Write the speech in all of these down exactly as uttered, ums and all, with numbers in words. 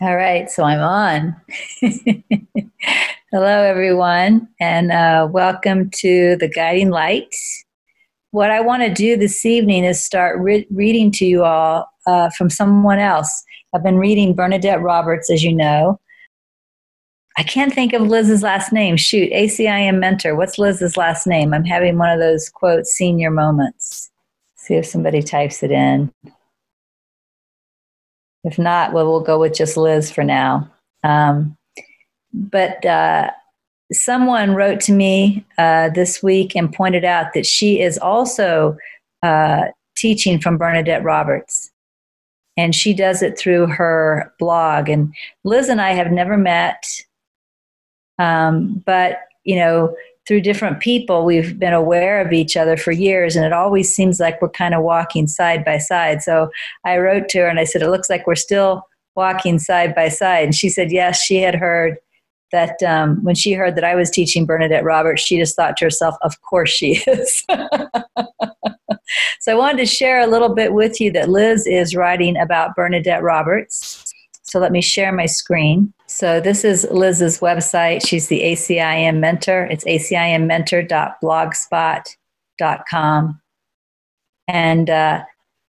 All right, so I'm on. Hello, everyone, and uh, welcome to the Guiding Light. What I want to do this evening is start re- reading to you all uh, from someone else. I've been reading Bernadette Roberts, as you know. I can't think of Liz's last name. Shoot, A C I M Mentor. What's Liz's last name? I'm having one of those, quote, senior moments. See if somebody types it in. If not, well, we'll go with just Liz for now. Um, but uh, someone wrote to me uh, this week and pointed out that she is also uh, teaching from Bernadette Roberts. And she does it through her blog. And Liz and I have never met, um, but, you know, through different people, we've been aware of each other for years, and it always seems like we're kind of walking side by side. So I wrote to her and I said, it looks like we're still walking side by side. And she said, yes, she had heard that um, when she heard that I was teaching Bernadette Roberts, she just thought to herself, of course she is. So I wanted to share a little bit with you that Liz is writing about Bernadette Roberts. So let me share my screen. So this is Liz's website. She's the A C I M Mentor. It's A C I M mentor dot blogspot dot com. And uh,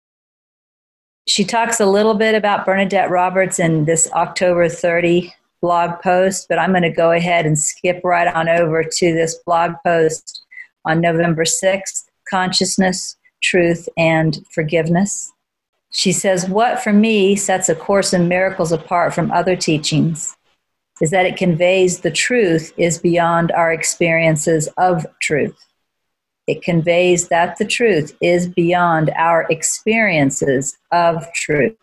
she talks a little bit about Bernadette Roberts in this October thirtieth blog post, but I'm going to go ahead and skip right on over to this blog post on November sixth, Consciousness, Truth, and Forgiveness. She says, what for me sets A Course in Miracles apart from other teachings is that it conveys the truth is beyond our experiences of truth. It conveys that the truth is beyond our experiences of truth.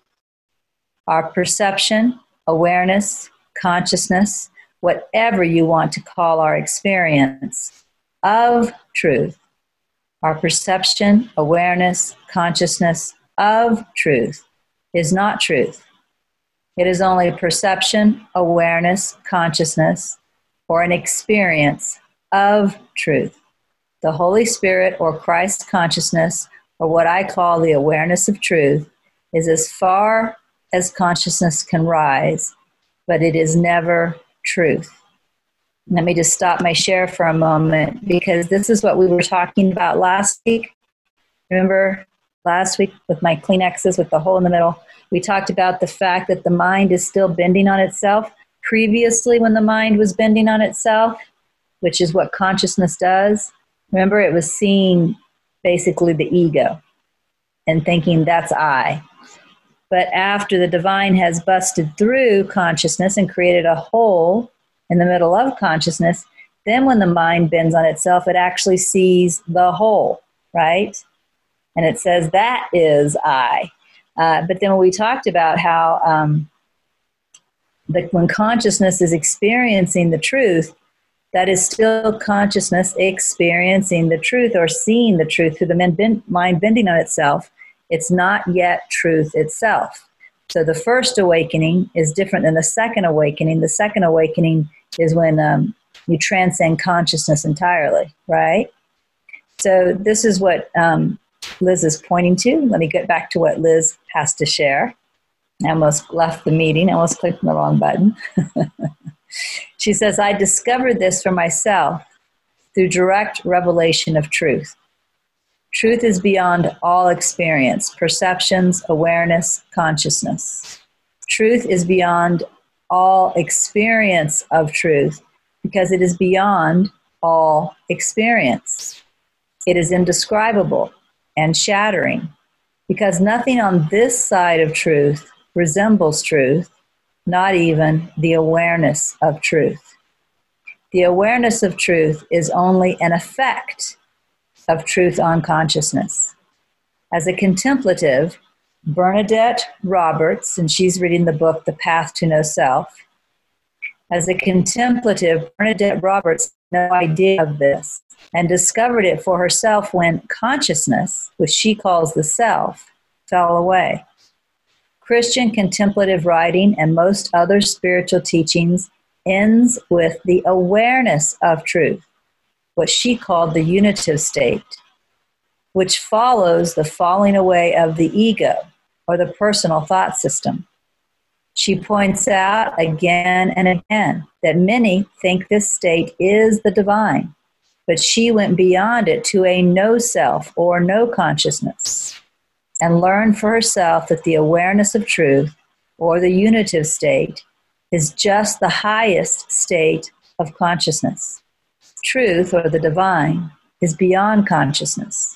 Our perception, awareness, consciousness, whatever you want to call our experience of truth. Our perception, awareness, consciousness of truth is not truth. It is only perception, awareness, consciousness, or an experience of truth. The Holy Spirit or Christ consciousness, or what I call the awareness of truth, is as far as consciousness can rise, but it is never truth. Let me just stop my share for a moment, because this is what we were talking about last week. Remember last week with my Kleenexes with the hole in the middle, we talked about the fact that the mind is still bending on itself. Previously, when the mind was bending on itself, which is what consciousness does, remember, it was seeing basically the ego and thinking that's I. But after the divine has busted through consciousness and created a hole in the middle of consciousness, then when the mind bends on itself, it actually sees the whole, right? And it says, that is I. Uh, but then when we talked about how um, that when consciousness is experiencing the truth, that is still consciousness experiencing the truth or seeing the truth through the mind bending on itself. It's not yet truth itself. So the first awakening is different than the second awakening. The second awakening is when um, you transcend consciousness entirely, right? So this is what um, Liz is pointing to. Let me get back to what Liz has to share. I almost left the meeting. I almost clicked on the wrong button. She says, I discovered this for myself through direct revelation of truth. Truth is beyond all experience, perceptions, awareness, consciousness. Truth is beyond all experience of truth because it is beyond all experience. It is indescribable and shattering because nothing on this side of truth resembles truth, not even the awareness of truth. The awareness of truth is only an effect of truth on consciousness. As a contemplative, Bernadette Roberts, and she's reading the book, The Path to No Self. As a contemplative, Bernadette Roberts had no idea of this and discovered it for herself when consciousness, which she calls the self, fell away. Christian contemplative writing and most other spiritual teachings ends with the awareness of truth, what she called the unitive state, which follows the falling away of the ego or the personal thought system. She points out again and again that many think this state is the divine, but she went beyond it to a no self or no consciousness and learned for herself that the awareness of truth, or the unitive state, is just the highest state of consciousness. Truth, or the divine, is beyond consciousness.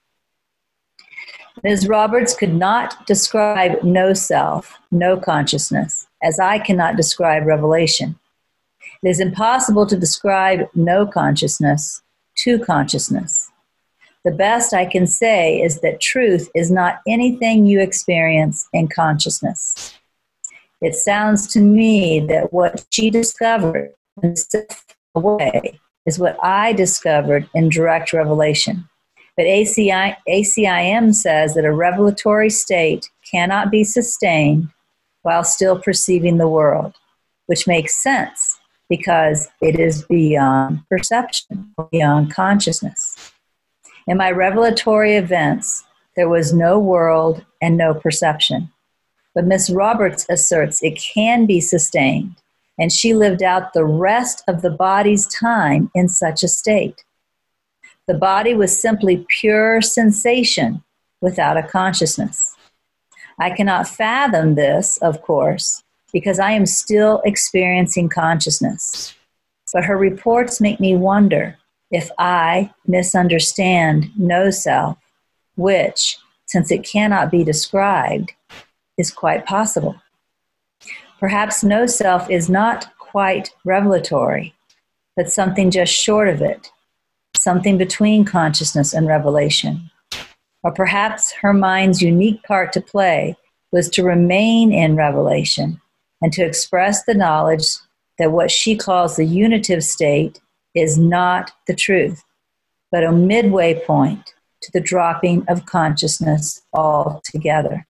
Miz Roberts could not describe no self, no consciousness, as I cannot describe revelation. It is impossible to describe no consciousness to consciousness. The best I can say is that truth is not anything you experience in consciousness. It sounds to me that what she discovered in a way is what I discovered in direct revelation. But A C I, A C I M says that a revelatory state cannot be sustained while still perceiving the world, which makes sense because it is beyond perception, beyond consciousness. In my revelatory events, there was no world and no perception. But Miss Roberts asserts it can be sustained, and she lived out the rest of the body's time in such a state. The body was simply pure sensation without a consciousness. I cannot fathom this, of course, because I am still experiencing consciousness. But her reports make me wonder if I misunderstand no self, which, since it cannot be described, is quite possible. Perhaps no self is not quite revelatory, but something just short of it, something between consciousness and revelation. Or perhaps her mind's unique part to play was to remain in revelation and to express the knowledge that what she calls the unitive state is not the truth, but a midway point to the dropping of consciousness altogether.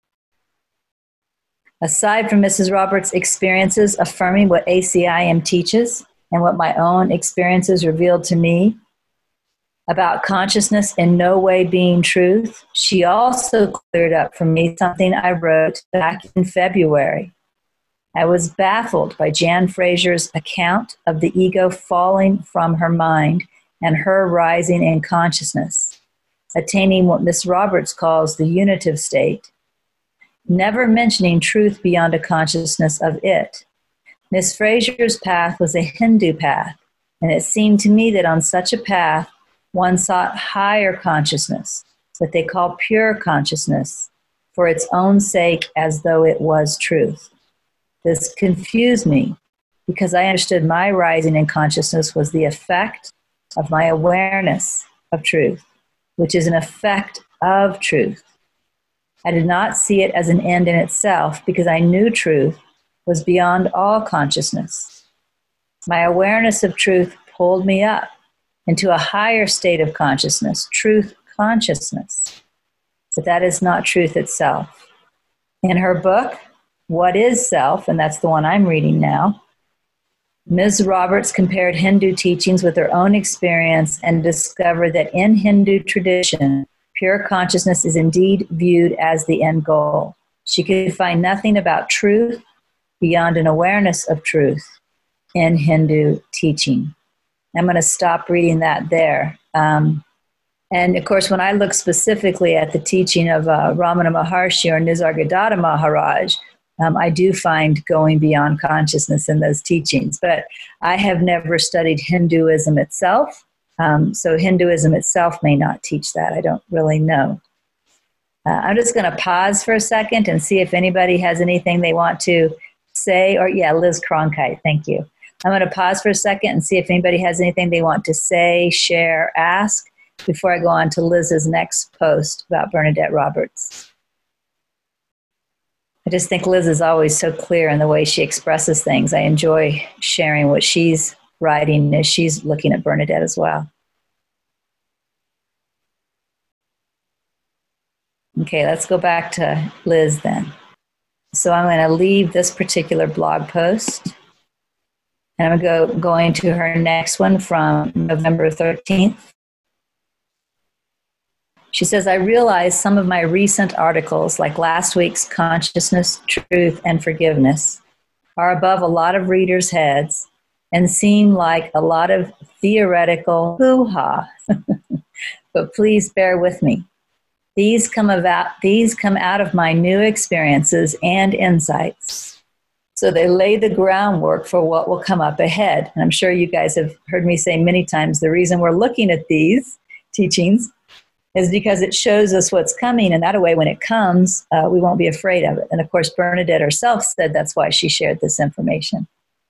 Aside from Missus Roberts' experiences affirming what A C I M teaches and what my own experiences revealed to me about consciousness in no way being truth, she also cleared up for me something I wrote back in February. I was baffled by Jan Frazier's account of the ego falling from her mind and her rising in consciousness, attaining what Miss Roberts calls the unitive state, never mentioning truth beyond a consciousness of it. Miss Frazier's path was a Hindu path, and it seemed to me that on such a path, one sought higher consciousness, what they call pure consciousness, for its own sake as though it was truth. This confused me because I understood my rising in consciousness was the effect of my awareness of truth, which is an effect of truth. I did not see it as an end in itself because I knew truth was beyond all consciousness. My awareness of truth pulled me up into a higher state of consciousness, truth consciousness. But that is not truth itself. In her book, What is Self, and that's the one I'm reading now, Miz Roberts compared Hindu teachings with her own experience and discovered that in Hindu tradition, pure consciousness is indeed viewed as the end goal. She could find nothing about truth beyond an awareness of truth in Hindu teaching. I'm going to stop reading that there. Um, and of course, when I look specifically at the teaching of uh, Ramana Maharshi or Nisargadatta Maharaj, um, I do find going beyond consciousness in those teachings. But I have never studied Hinduism itself. Um, so Hinduism itself may not teach that. I don't really know. Uh, I'm just going to pause for a second and see if anybody has anything they want to say. Or, yeah, Liz Cronkite, thank you. I'm going to pause for a second and see if anybody has anything they want to say, share, ask, before I go on to Liz's next post about Bernadette Roberts. I just think Liz is always so clear in the way she expresses things. I enjoy sharing what she's writing as she's looking at Bernadette as well. Okay, let's go back to Liz then. So I'm going to leave this particular blog post, and I'm going to go going to her next one from November thirteenth. She says, I realize some of my recent articles, like last week's Consciousness, Truth, and Forgiveness, are above a lot of readers' heads and seem like a lot of theoretical hoo-ha. But please bear with me. These come about, these come out of my new experiences and insights. So they lay the groundwork for what will come up ahead. And I'm sure you guys have heard me say many times, the reason we're looking at these teachings is because it shows us what's coming. And that way, when it comes, uh, we won't be afraid of it. And of course, Bernadette herself said that's why she shared this information.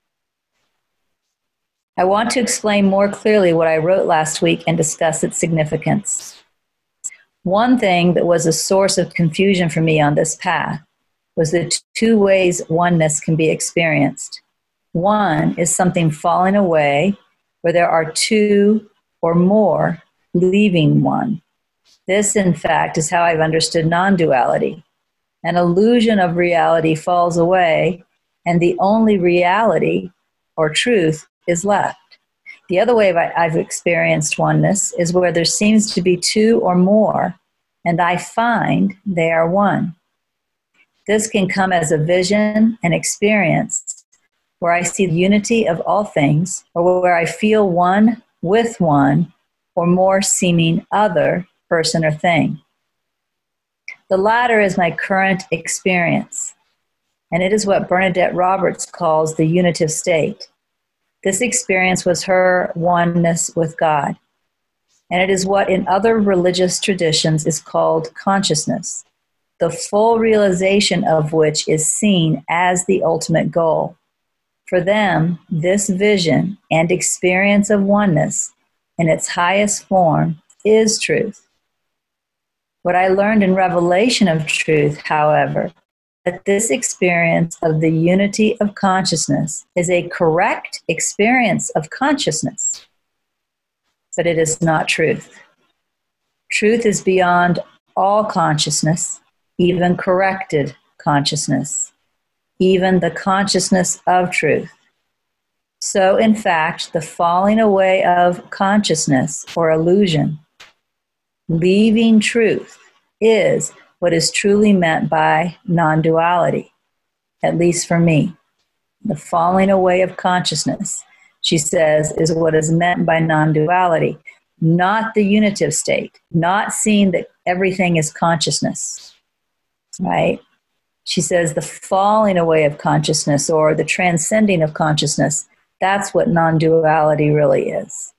I want to explain more clearly what I wrote last week and discuss its significance. One thing that was a source of confusion for me on this path was the two ways oneness can be experienced. One is something falling away, where there are two or more leaving one. This, in fact, is how I've understood non-duality. An illusion of reality falls away, and the only reality or truth is left. The other way I've experienced oneness is where there seems to be two or more, and I find they are one. This can come as a vision and experience where I see the unity of all things, or where I feel one with one or more seeming other person or thing. The latter is my current experience, and it is what Bernadette Roberts calls the unitive state. This experience was her oneness with God, and it is what in other religious traditions is called consciousness, the full realization of which is seen as the ultimate goal. For them, this vision and experience of oneness in its highest form is truth. What I learned in Revelation of Truth, however, that this experience of the unity of consciousness is a correct experience of consciousness, but it is not truth. Truth is beyond all consciousness, even corrected consciousness, even the consciousness of truth. So, in fact, the falling away of consciousness or illusion, leaving truth, is what is truly meant by non-duality, at least for me. The falling away of consciousness, she says, is what is meant by non-duality, not the unitive state, not seeing that everything is consciousness, right? She says the falling away of consciousness or the transcending of consciousness, that's what non-duality really is.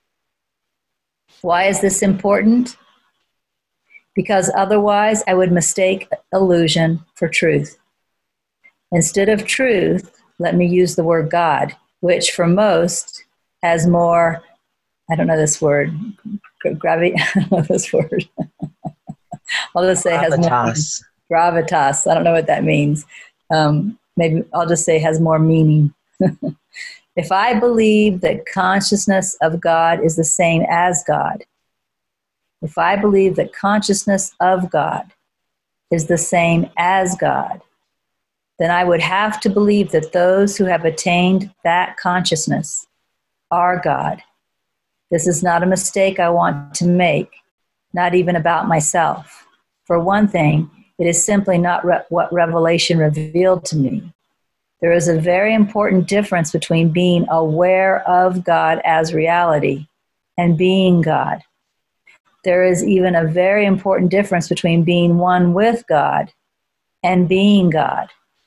Why is this important? Because otherwise I would mistake illusion for truth. Instead of truth, let me use the word God, which for most has more, I don't know this word, gravity, I don't know this word. I'll just say has more gravitas. I don't know what that means. Um, maybe I'll just say has more meaning. If I believe that consciousness of God is the same as God, if I believe that consciousness of God is the same as God, then I would have to believe that those who have attained that consciousness are God. This is not a mistake I want to make, not even about myself. For one thing, it is simply not re- what Revelation revealed to me. There is a very important difference between being aware of God as reality and being God. There is even a very important difference between being one with God and being God.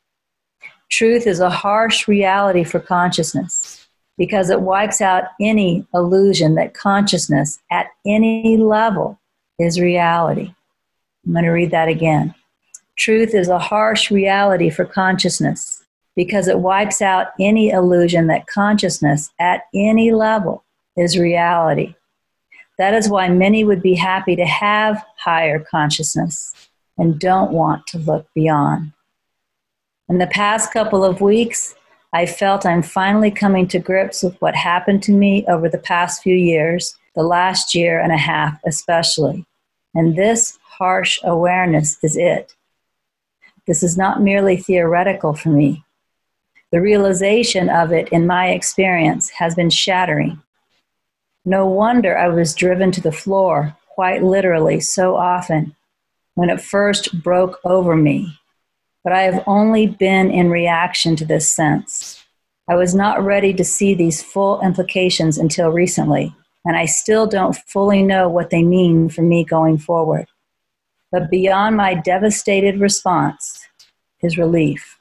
Truth is a harsh reality for consciousness because it wipes out any illusion that consciousness at any level is reality. I'm going to read that again. Truth is a harsh reality for consciousness because it wipes out any illusion that consciousness at any level is reality. That is why many would be happy to have higher consciousness and don't want to look beyond. In the past couple of weeks, I felt I'm finally coming to grips with what happened to me over the past few years, the last year and a half especially. And this harsh awareness is it. This is not merely theoretical for me. The realization of it in my experience has been shattering. No wonder I was driven to the floor quite literally so often when it first broke over me, but I have only been in reaction to this sense. I was not ready to see these full implications until recently, and I still don't fully know what they mean for me going forward. But beyond my devastated response is relief.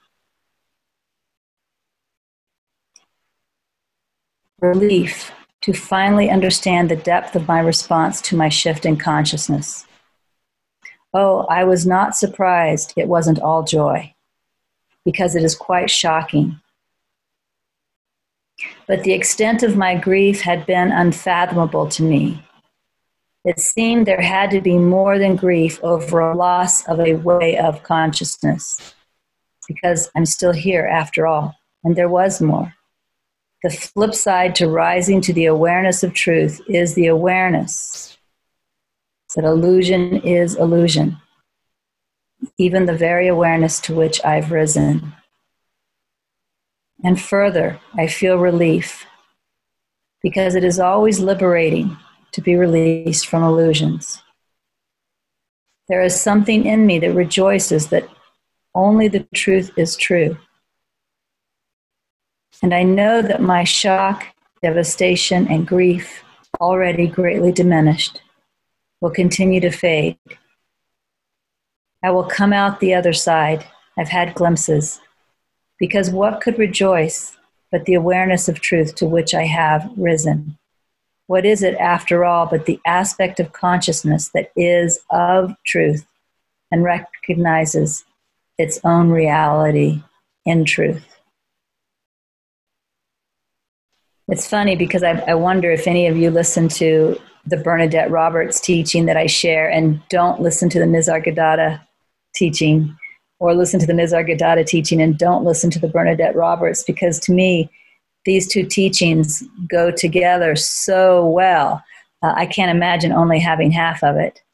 Relief to finally understand the depth of my response to my shift in consciousness. Oh, I was not surprised it wasn't all joy, because it is quite shocking. But the extent of my grief had been unfathomable to me. It seemed there had to be more than grief over a loss of a way of consciousness, because I'm still here after all, and there was more. The flip side to rising to the awareness of truth is the awareness that illusion is illusion, even the very awareness to which I've risen. And further, I feel relief, because it is always liberating to be released from illusions. There is something in me that rejoices that only the truth is true. And I know that my shock, devastation, and grief, already greatly diminished, will continue to fade. I will come out the other side. I've had glimpses. Because what could rejoice but the awareness of truth to which I have risen? What is it, after all, but the aspect of consciousness that is of truth and recognizes its own reality in truth? It's funny because I, I wonder if any of you listen to the Bernadette Roberts teaching that I share and don't listen to the Nisargadatta teaching, or listen to the Nisargadatta teaching and don't listen to the Bernadette Roberts, because to me, these two teachings go together so well. Uh, I can't imagine only having half of it.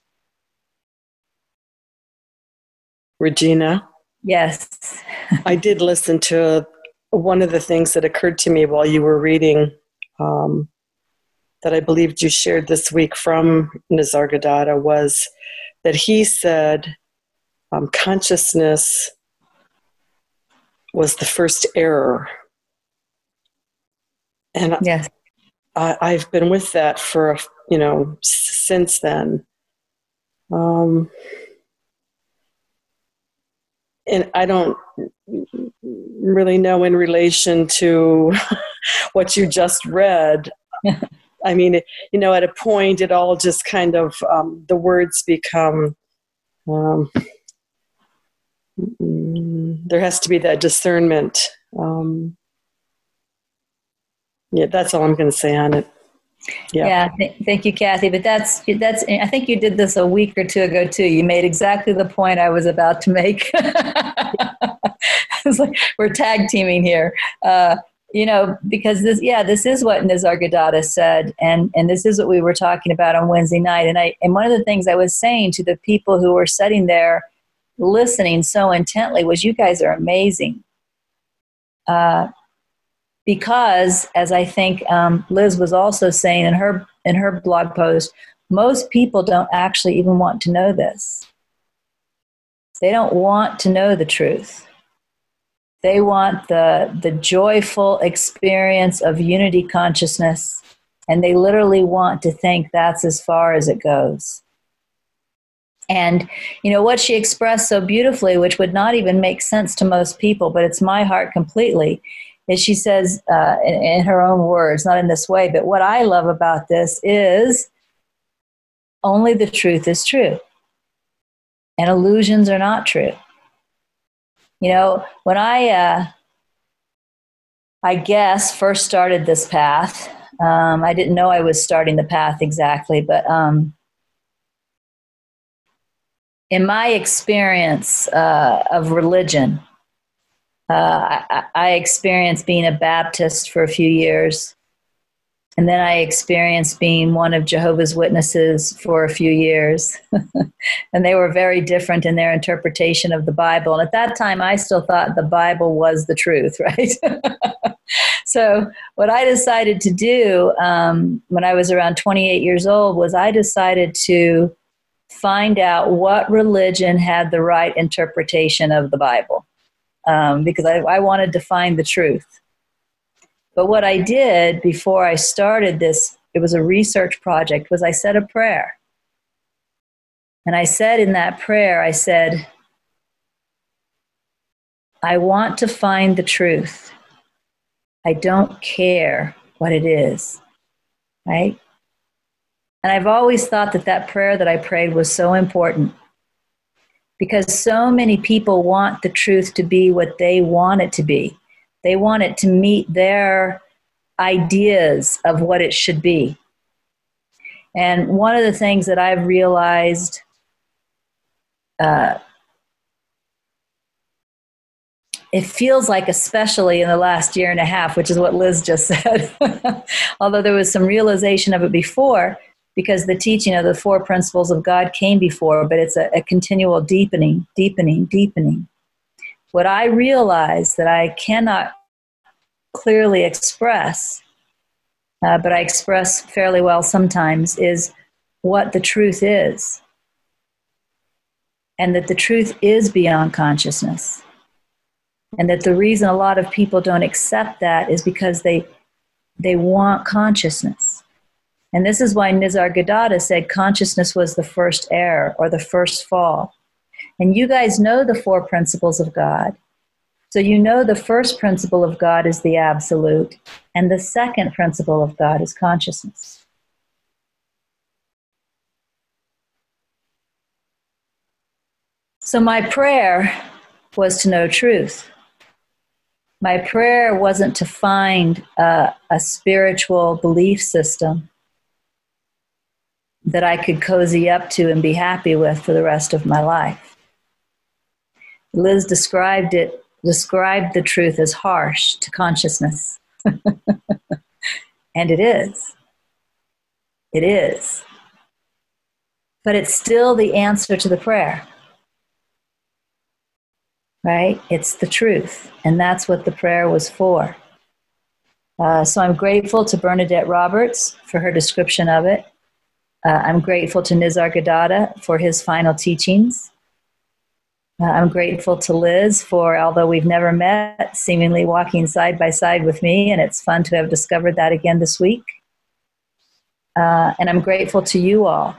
Regina? Yes. I did listen to one of the things that occurred to me while you were reading um, that I believed you shared this week from Nisargadatta was that he said um, consciousness was the first error. And yes. I, I've been with that for, you know, since then. Um, and I don't really know in relation to what you just read. I mean, you know, at a point it all just kind of, um, the words become, um, there has to be that discernment. Um, yeah, that's all I'm going to say on it. Yeah. Yeah. Th- thank you, Kathy. But that's, that's, I think you did this a week or two ago too. You made exactly the point I was about to make. It's like we're tag teaming here. Uh, you know, because this, yeah, this is what Nisargadatta said. And, and this is what we were talking about on Wednesday night. And I, and one of the things I was saying to the people who were sitting there listening so intently was, you guys are amazing. Uh, Because, as I think um, Liz was also saying in her in her blog post, most people don't actually even want to know this. They don't want to know the truth. They want the the joyful experience of unity consciousness, and they literally want to think that's as far as it goes. And, you know, what she expressed so beautifully, which would not even make sense to most people, but it's my heart completely, is she says, uh, in, in her own words, not in this way, but what I love about this is only the truth is true. And illusions are not true. You know, when I, uh, I guess, first started this path, um, I didn't know I was starting the path exactly, but um, in my experience uh, of religion, Uh, I, I experienced being a Baptist for a few years, and then I experienced being one of Jehovah's Witnesses for a few years. And they were very different in their interpretation of the Bible. And at that time, I still thought the Bible was the truth, right? So what I decided to do um, when I was around twenty-eight years old was I decided to find out what religion had the right interpretation of the Bible, um, because I, I wanted to find the truth. But what I did before I started this, it was a research project, was I said a prayer. And I said in that prayer, I said, I want to find the truth. I don't care what it is, right? And I've always thought that that prayer that I prayed was so important because so many people want the truth to be what they want it to be. They want it to meet their ideas of what it should be. And one of the things that I've realized uh, it feels like, especially in the last year and a half, which is what Liz just said, although there was some realization of it before, because the teaching of the four principles of God came before, but it's a, a continual deepening, deepening, deepening. What I realize that I cannot clearly express, uh, but I express fairly well sometimes, is what the truth is. And that the truth is beyond consciousness. And that the reason a lot of people don't accept that is because they they want consciousness. And this is why Nisargadatta said consciousness was the first error or the first fall. And you guys know the four principles of God. So you know the first principle of God is the absolute, and the second principle of God is consciousness. So my prayer was to know truth. My prayer wasn't to find a, a spiritual belief system that I could cozy up to and be happy with for the rest of my life. Liz described it, described the truth as harsh to consciousness. And it is. It is. But it's still the answer to the prayer. Right? It's the truth. And that's what the prayer was for. Uh, so I'm grateful to Bernadette Roberts for her description of it. Uh, I'm grateful to Nisargadatta for his final teachings. Uh, I'm grateful to Liz for, although we've never met, seemingly walking side by side with me, and it's fun to have discovered that again this week. Uh, and I'm grateful to you all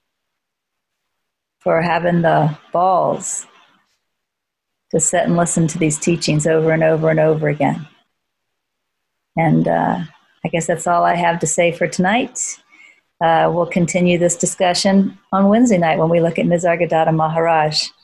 for having the balls to sit and listen to these teachings over and over and over again. And uh, I guess that's all I have to say for tonight. Uh, we'll continue this discussion on Wednesday night when we look at Nisargadatta Maharaj.